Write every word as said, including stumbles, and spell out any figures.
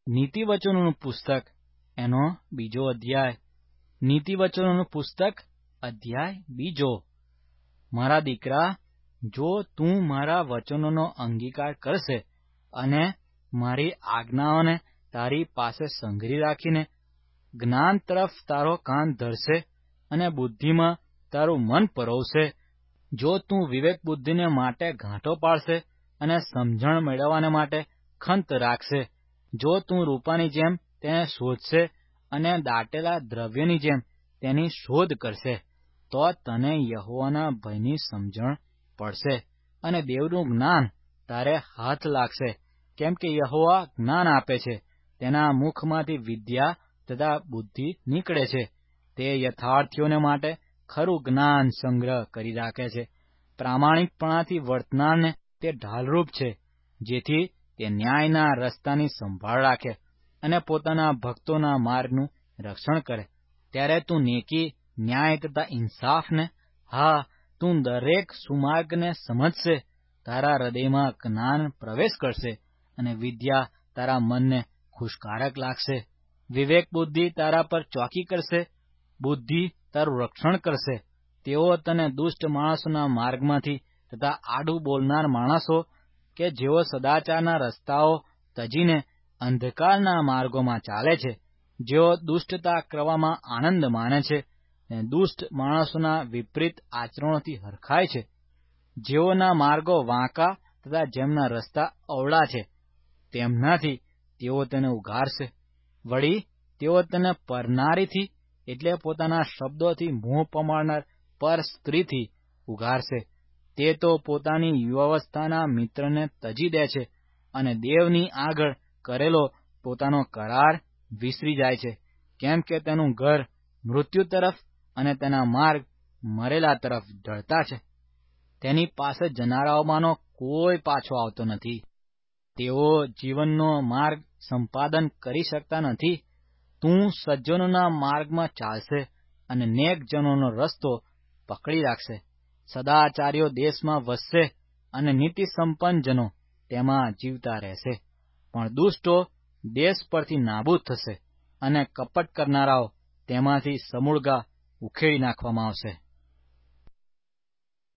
નીતિવચનોનું પુસ્તક એનો બીજો અધ્યાય. નીતિવચનોનું પુસ્તક અધ્યાય બીજો. મારા દીકરા, જો તું મારા વચનોનો અંગીકાર કરશે અને મારી આજ્ઞાઓને તારી પાસે સંઘરી રાખીને જ્ઞાન તરફ તારો કાન ધરશે અને બુદ્ધિમાં તારું મન પરોવશે, જો તું વિવેક બુદ્ધિને માટે ઘાંટો પાડશે અને સમજણ મેળવવાને માટે ખંત રાખશે, જો તું રૂપાની જેમ તેને શોધશે અને દાટેલા દ્રવ્યની જેમ તેની શોધ કરશે, તો તને યહોવાના ભયની સમજણ પડશે અને દેવનું જ્ઞાન તારે હાથ લાગશે. કેમ કે યહોવા જ્ઞાન આપે છે, તેના મુખમાંથી વિદ્યા તથા બુદ્ધિ નીકળે છે. તે યથાર્થીઓને માટે ખરું જ્ઞાન સંગ્રહ કરી રાખે છે. પ્રામાણિકપણાથી વર્તનારને તે ઢાલરૂપ છે, જેથી તે ન્યાયના રસ્તાની સંભાળ રાખે અને પોતાના ભક્તોના માર્ગનું રક્ષણ કરે. ત્યારે તું નેકી, ન્યાય તથા ઇન્સાફને, હા, તું દરેક સુમાર્ગને સમજશે. તારા હૃદયમાં જ્ઞાન પ્રવેશ કરશે અને વિદ્યા તારા મનને ખુશકારક લાગશે. વિવેક બુદ્ધિ તારા પર ચોકી કરશે, બુદ્ધિ તારું રક્ષણ કરશે. તેઓ તને દુષ્ટ માણસોના માર્ગમાંથી તથા આડું બોલનાર માણસો કે જેઓ સદાચારના રસ્તાઓ તજીને અંધકારના માર્ગોમાં ચાલે છે, જેઓ દુષ્ટતા કરવામાં આનંદ માને છે અને દુષ્ટ માણસોના વિપરીત આચરણોથી હરખાય છે, જેઓના માર્ગો વાંકા તથા જેમના રસ્તા અવળા છે, તેમનાથી તેઓ તેને ઉઘાડશે. વળી તેઓ તેને પરનારીથી એટલે પોતાના શબ્દોથી મોહ પમાડનાર પર સ્ત્રીથી ઉઘાડશે. તે તો પોતાની વ્યવસ્થાના મિત્રને તજી દે છે અને દેવની આગળ કરેલો પોતાનો કરાર વિસરી જાય છે, કેમ કે તેનું ઘર મૃત્યુ તરફ અને તેના માર્ગ મરેલા તરફ ઢળતા છે. તેની પાસે જનારાઓમાંનો કોઈ પાછો આવતો નથી. તેઓ જીવનનો માર્ગ સંપાદન કરી શકતા નથી. તું સજ્જનોના માર્ગમાં ચાલશે અને નેકજનોનો રસ્તો પકડી રાખશે. સદાચારીઓ દેશમાં વસશે અને નીતિ સંપન્ન જનો તેમાં જીવતા રહેશે. પણ દુષ્ટો દેશ પરથી નાબૂદ થશે અને કપટ કરનારાઓ તેમાંથી સમૂળગા ઉખેડી નાખવામાં આવશે.